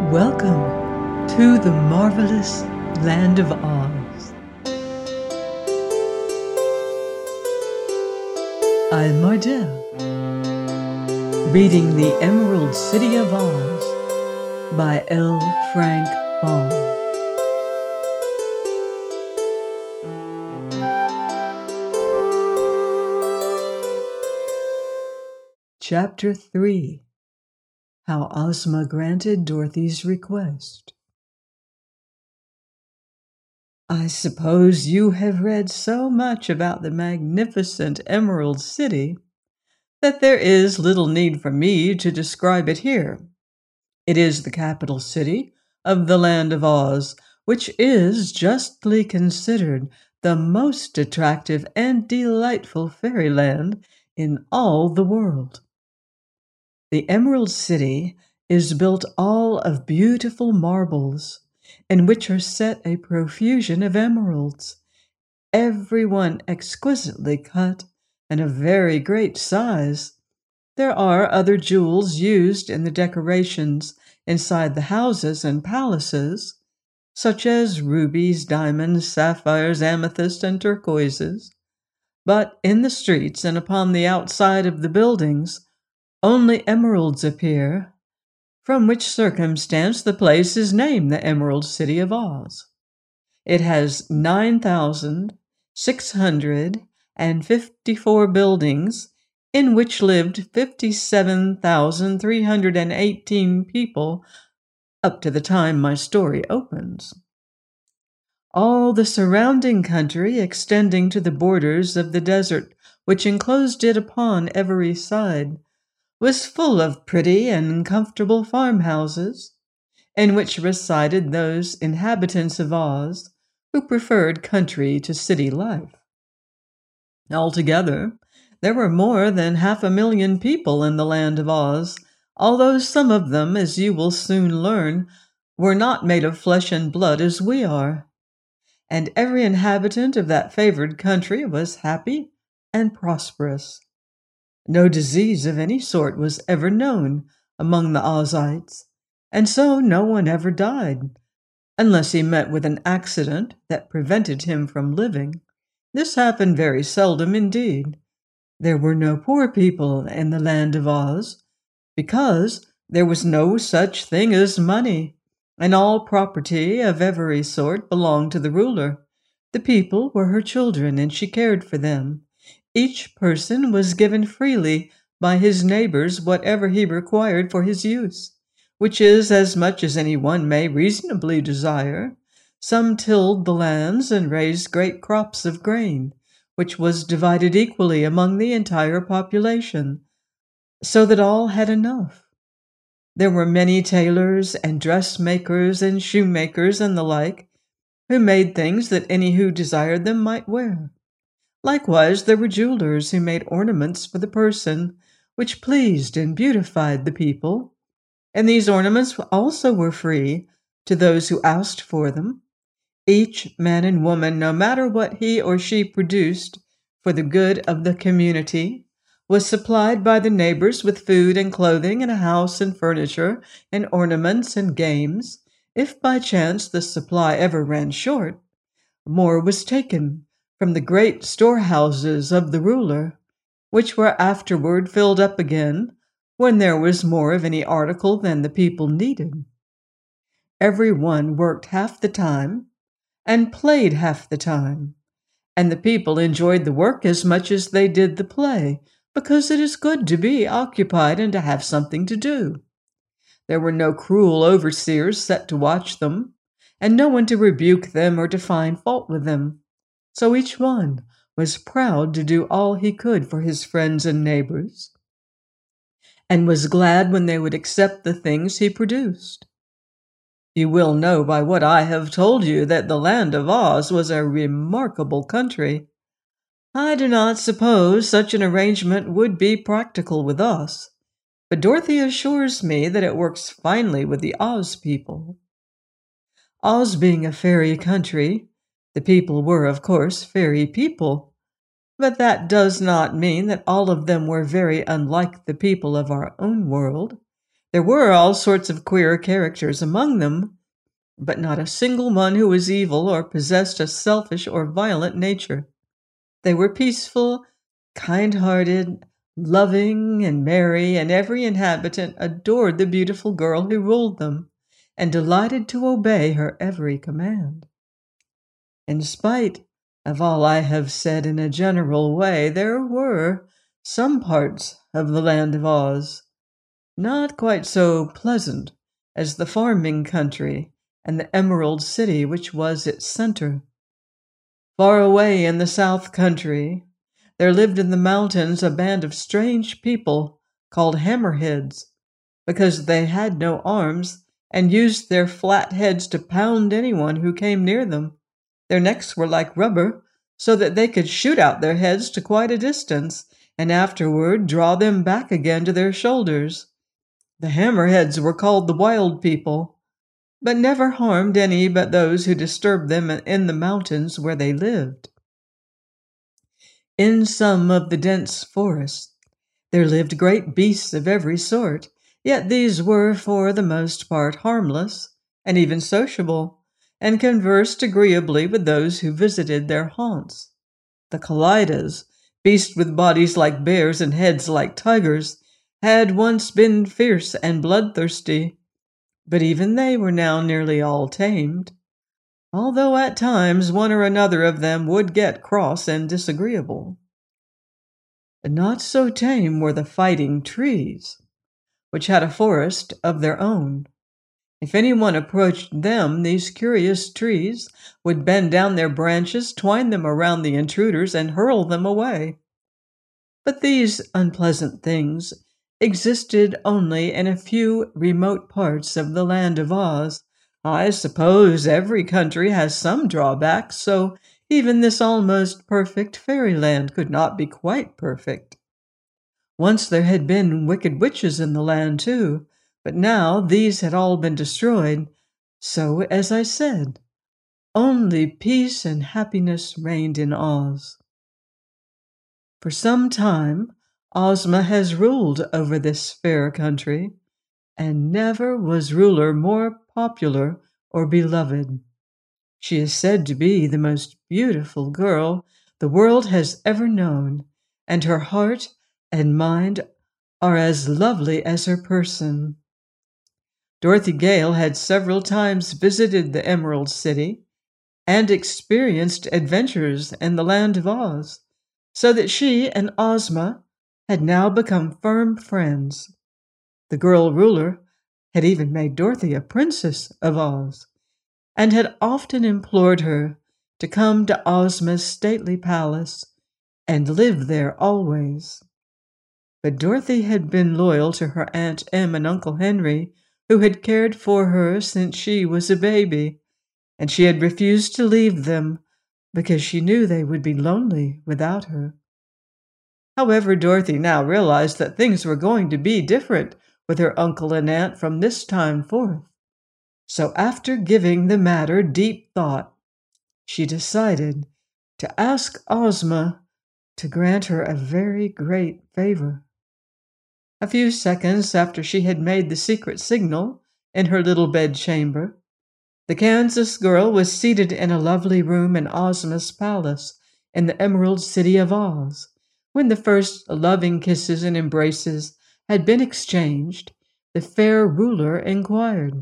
Welcome to the marvelous land of Oz. I'm Mardell, reading The Emerald City of Oz by L. Frank Baum. Chapter 3. How Ozma Granted Dorothy's Request. I suppose you have read so much about the magnificent Emerald City that there is little need for me to describe it here. It is the capital city of the Land of Oz, which is justly considered the most attractive and delightful fairyland in all the world. The Emerald City is built all of beautiful marbles, in which are set a profusion of emeralds, every one exquisitely cut and of very great size. There are other jewels used in the decorations inside the houses and palaces, such as rubies, diamonds, sapphires, amethysts, and turquoises. But in the streets and upon the outside of the buildings, only emeralds appear, from which circumstance the place is named the Emerald City of Oz. It has 9,654 buildings, in which lived 57,318 people up to the time my story opens. All the surrounding country, extending to the borders of the desert which enclosed it upon every side, was full of pretty and comfortable farmhouses, in which resided those inhabitants of Oz who preferred country to city life. Altogether, there were more than 500,000 people in the Land of Oz, although some of them, as you will soon learn, were not made of flesh and blood as we are. And every inhabitant of that favored country was happy and prosperous. No disease of any sort was ever known among the Ozites, and so no one ever died, unless he met with an accident that prevented him from living. This happened very seldom indeed. There were no poor people in the Land of Oz, because there was no such thing as money, and all property of every sort belonged to the ruler. The people were her children, and she cared for them. Each person was given freely by his neighbors whatever he required for his use, which is as much as any one may reasonably desire. Some tilled the lands and raised great crops of grain, which was divided equally among the entire population, so that all had enough. There were many tailors and dressmakers and shoemakers and the like, who made things that any who desired them might wear. Likewise, there were jewelers who made ornaments for the person, which pleased and beautified the people, and these ornaments also were free to those who asked for them. Each man and woman, no matter what he or she produced for the good of the community, was supplied by the neighbors with food and clothing and a house and furniture and ornaments and games. If by chance the supply ever ran short, more was taken from the great storehouses of the ruler, which were afterward filled up again when there was more of any article than the people needed. Every one worked half the time and played half the time, and the people enjoyed the work as much as they did the play, because it is good to be occupied and to have something to do. There were no cruel overseers set to watch them, and no one to rebuke them or to find fault with them. So each one was proud to do all he could for his friends and neighbors, and was glad when they would accept the things he produced. You will know by what I have told you that the Land of Oz was a remarkable country. I do not suppose such an arrangement would be practical with us, but Dorothy assures me that it works finely with the Oz people. Oz being a fairy country, the people were, of course, fairy people, but that does not mean that all of them were very unlike the people of our own world. There were all sorts of queer characters among them, but not a single one who was evil or possessed a selfish or violent nature. They were peaceful, kind-hearted, loving, and merry, and every inhabitant adored the beautiful girl who ruled them, and delighted to obey her every command. In spite of all I have said in a general way, there were some parts of the land of Oz not quite so pleasant as the farming country and the Emerald City, which was its center. Far away in the South Country, there lived in the mountains a band of strange people called Hammerheads, because they had no arms and used their flat heads to pound anyone who came near them. Their necks were like rubber, so that they could shoot out their heads to quite a distance, and afterward draw them back again to their shoulders. The Hammerheads were called the Wild People, but never harmed any but those who disturbed them in the mountains where they lived. In some of the dense forests there lived great beasts of every sort, yet these were for the most part harmless and even sociable, and conversed agreeably with those who visited their haunts. The Kallidas, beasts with bodies like bears and heads like tigers, had once been fierce and bloodthirsty, but even they were now nearly all tamed, although at times one or another of them would get cross and disagreeable. Not so tame were the Fighting Trees, which had a forest of their own. If anyone approached them, these curious trees would bend down their branches, twine them around the intruders, and hurl them away. But these unpleasant things existed only in a few remote parts of the land of Oz. I suppose every country has some drawbacks, so even this almost perfect fairyland could not be quite perfect. Once there had been wicked witches in the land, too, but now these had all been destroyed. So, as I said, only peace and happiness reigned in Oz. For some time, Ozma has ruled over this fair country, and never was ruler more popular or beloved. She is said to be the most beautiful girl the world has ever known, and her heart and mind are as lovely as her person. Dorothy Gale had several times visited the Emerald City and experienced adventures in the land of Oz, so that she and Ozma had now become firm friends. The girl ruler had even made Dorothy a princess of Oz, and had often implored her to come to Ozma's stately palace and live there always. But Dorothy had been loyal to her Aunt Em and Uncle Henry, who had cared for her since she was a baby, and she had refused to leave them because she knew they would be lonely without her. However, Dorothy now realized that things were going to be different with her uncle and aunt from this time forth. So after giving the matter deep thought, she decided to ask Ozma to grant her a very great favor. A few seconds after she had made the secret signal in her little bedchamber, the Kansas girl was seated in a lovely room in Ozma's palace in the Emerald City of Oz. When the first loving kisses and embraces had been exchanged, the fair ruler inquired,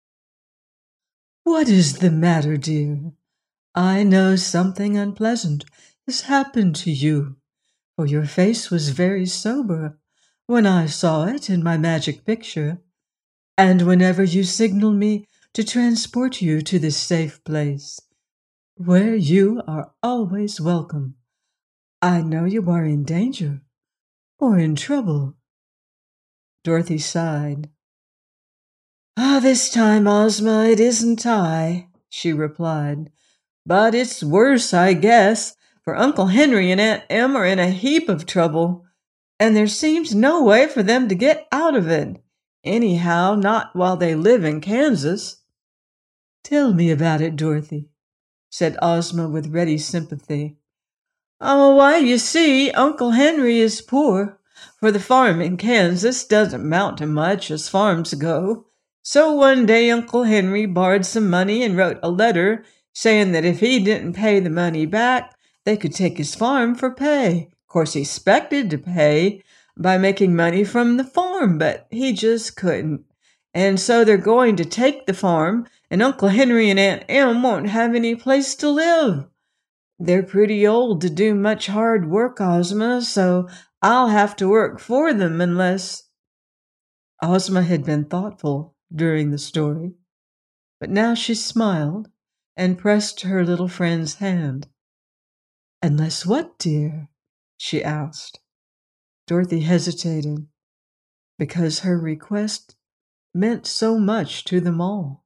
"What is the matter, dear? I know something unpleasant has happened to you, for your face was very sober when I saw it in my magic picture, and whenever you signal me to transport you to this safe place, where you are always welcome, I know you are in danger or in trouble." Dorothy sighed. This time, Ozma, it isn't I," she replied. "But it's worse, I guess, for Uncle Henry and Aunt Em are in a heap of trouble, and there seems no way for them to get out of it. Anyhow, not while they live in Kansas." "Tell me about it, Dorothy," said Ozma with ready sympathy. "Oh, why, you see, Uncle Henry is poor, for the farm in Kansas doesn't amount to much as farms go. So one day Uncle Henry borrowed some money and wrote a letter saying that if he didn't pay the money back, they could take his farm for pay. Of course, he expected to pay by making money from the farm, but he just couldn't. And so they're going to take the farm, and Uncle Henry and Aunt Em won't have any place to live. They're pretty old to do much hard work, Ozma, so I'll have to work for them unless— Ozma had been thoughtful during the story, but now she smiled and pressed her little friend's hand. "Unless what, dear?" she asked. Dorothy hesitated, because her request meant so much to them all.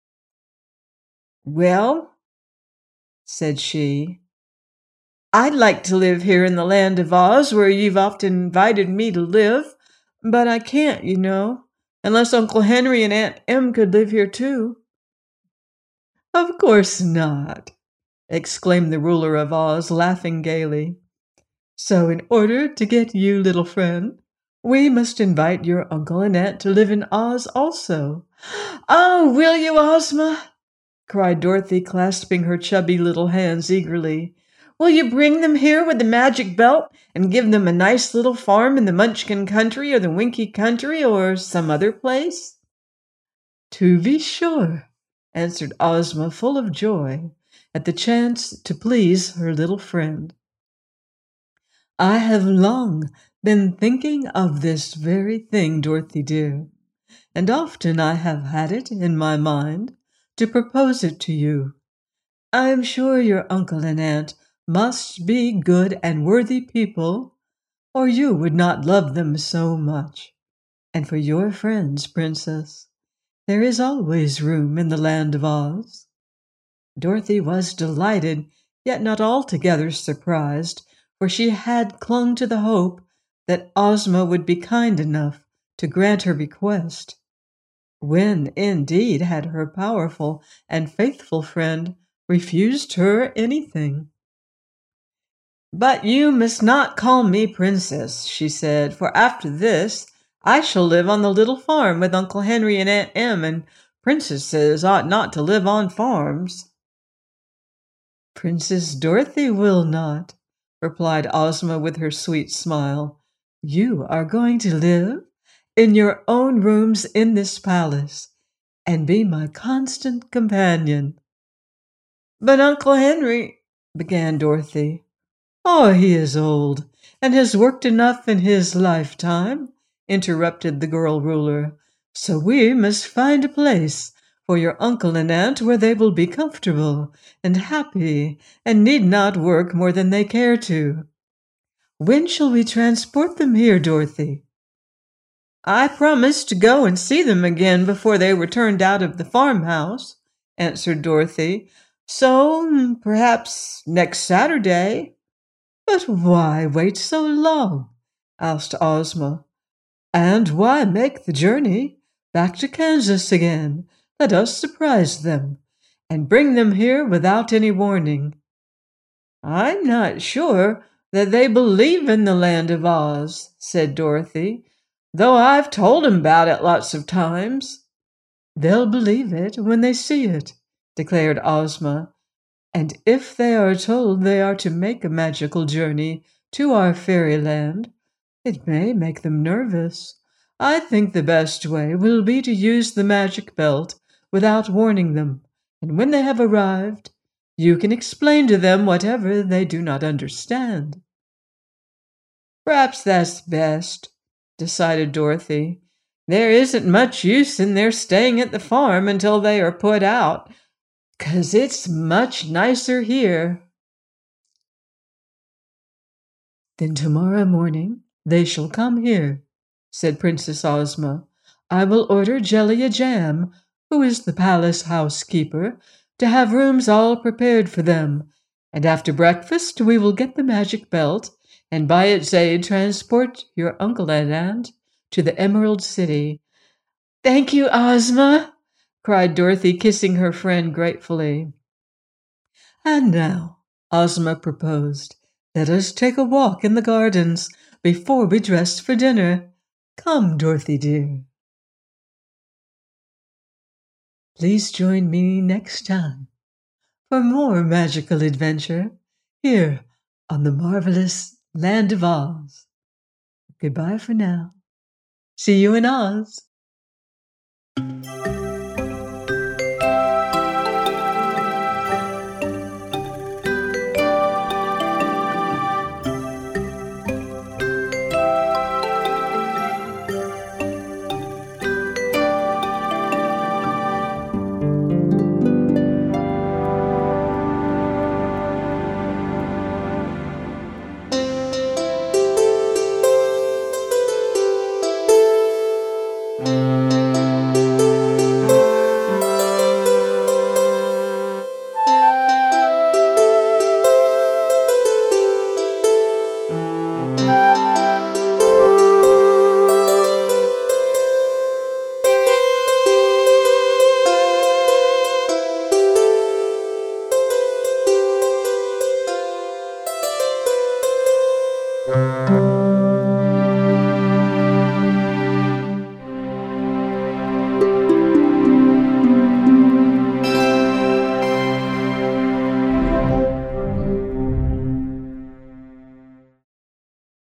"Well," said she, "I'd like to live here in the Land of Oz, where you've often invited me to live, but I can't, unless Uncle Henry and Aunt Em could live here too." "Of course not," exclaimed the ruler of Oz, laughing gaily. "So in order to get you, little friend, we must invite your uncle and aunt to live in Oz also." "Oh, will you, Ozma?" cried Dorothy, clasping her chubby little hands eagerly. "Will you bring them here with the magic belt and give them a nice little farm in the Munchkin country or the Winkie country or some other place?" "To be sure," answered Ozma, full of joy at the chance to please her little friend. "I have long been thinking of this very thing, Dorothy dear, and often I have had it in my mind to propose it to you. I am sure your uncle and aunt must be good and worthy people, or you would not love them so much. And for your friends, Princess, there is always room in the Land of Oz." Dorothy was delighted, yet not altogether surprised, for she had clung to the hope that Ozma would be kind enough to grant her request. When, indeed, had her powerful and faithful friend refused her anything? "But you must not call me Princess," she said, "for after this I shall live on the little farm with Uncle Henry and Aunt Em, and princesses ought not to live on farms." "Princess Dorothy will not," replied Ozma with her sweet smile. "You are going to live in your own rooms in this palace and be my constant companion." "But Uncle Henry—" began Dorothy. "Oh, he is old and has worked enough in his lifetime," interrupted the girl ruler. "So we must find a place for your uncle and aunt where they will be comfortable and happy and need not work more than they care to. When shall we transport them here, Dorothy?" "I promised to go and see them again before they were turned out of the farmhouse," answered Dorothy. "So perhaps next Saturday." "But why wait so long?" asked Ozma. "And why make the journey back to Kansas again? Let us surprise them and bring them here without any warning." "I'm not sure that they believe in the Land of Oz," said Dorothy, "though I've told 'em about it lots of times." "They'll believe it when they see it," declared Ozma. "And if they are told they are to make a magical journey to our fairyland, it may make them nervous. I think the best way will be to use the magic belt without warning them, and when they have arrived, you can explain to them whatever they do not understand." "Perhaps that's best," decided Dorothy. "There isn't much use in their staying at the farm until they are put out, 'cause it's much nicer here." "Then tomorrow morning they shall come here," said Princess Ozma. "I will order Jellia Jam, who is the palace housekeeper, to have rooms all prepared for them, and after breakfast we will get the magic belt and by its aid transport your uncle and aunt to the Emerald City." "Thank you, Ozma!" cried Dorothy, kissing her friend gratefully. "And now," Ozma proposed, "let us take a walk in the gardens, before we dress for dinner. Come, Dorothy dear. Please join me next time for more magical adventure here on the marvelous Land of Oz. Goodbye for now. See you in Oz.